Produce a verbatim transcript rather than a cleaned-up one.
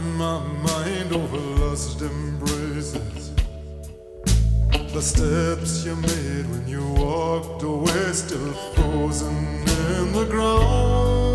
my mind over lost embraces. The steps you made when you walked away, still frozen in the ground.